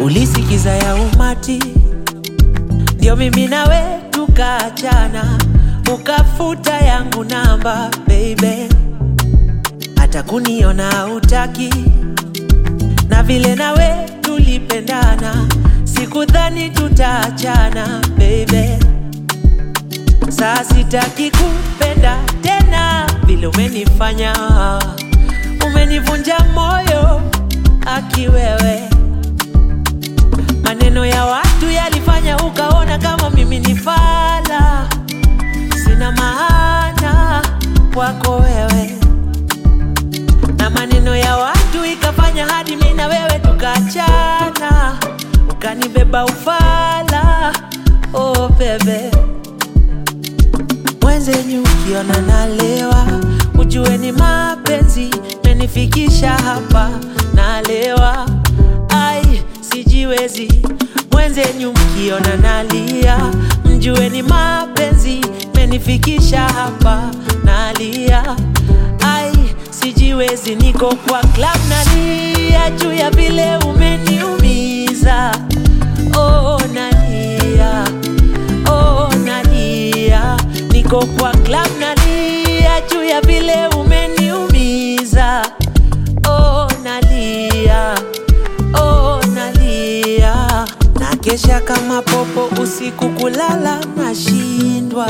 Ulisikiza ya umati, ndio mimi nawe tukaachana, ukafuta yangu namba baby. Hata kuniona hutaki, na vile nawe tulipendana, sikudhani tutaachana baby. Sasa sitaki kupenda tena vile umenifanya, umenivunja moyo aki wewe. Maneno ya watu yalifanya ukaona kama mimi ni fala, sina maana kwako wewe. Na maneno ya watu ikafanya hadi mimi na wewe tukaachana, ukanibeba ufala, oh bebe. Mwenzenyu ukiona nalewa, ujue ni mapenzi menifikisha hapa, nalewa ai sijiwezi. Mwenzenyu mkiona nalia, mjue ni mapenzi menifikisha hapa, nalia ai sijiwezi. Niko kwa club nalia juu ya vile umeniumiza, oh nalia, oh nalia. Niko kwa club nalia juu ya vile umeniumiza, oh nalia, oh nalia. Nakesha kama popo usiku, kulala nashindwa,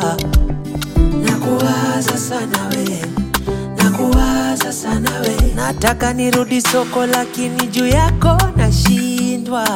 nakuwaza sana we, nakuwaza sana we. Nataka nirudi soko lakini juu yako nashindwa,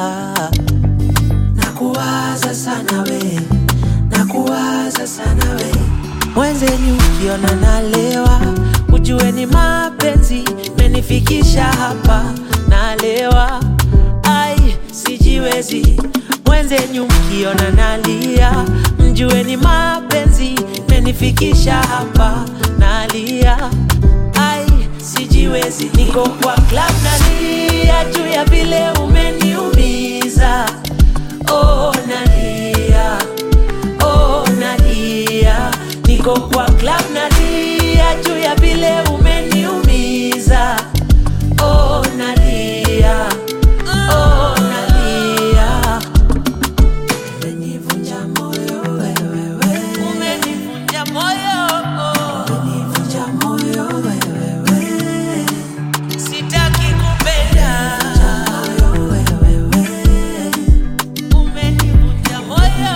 nakuwaza sana we, nakuwaza sana we. Mwenzenyu ukiona nalewa, ujue ni mapenzi menifikisha hapa, nalewa ai sijiwezi. Mwenzenyu mkiona nalia, mjue ni mapenzi menifikisha hapa, nalia ai sijiwezi. Niko kwa club nalia juu ya vile umeniumiza, oh nalia, oh nalia. Niko kwa club nalia juu ya vile umeniumiza, oh nalia, oh nalia. Umenivunja moyo wewe, umenivunja moyo, umenivunja moyo wewe. Sitaki kupenda wewe, umenivunja moyo.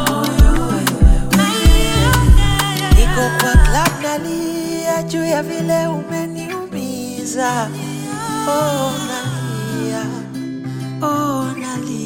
Niko kwa club nalia juu ya vile umeniumiza, oh nalia, oh nalia.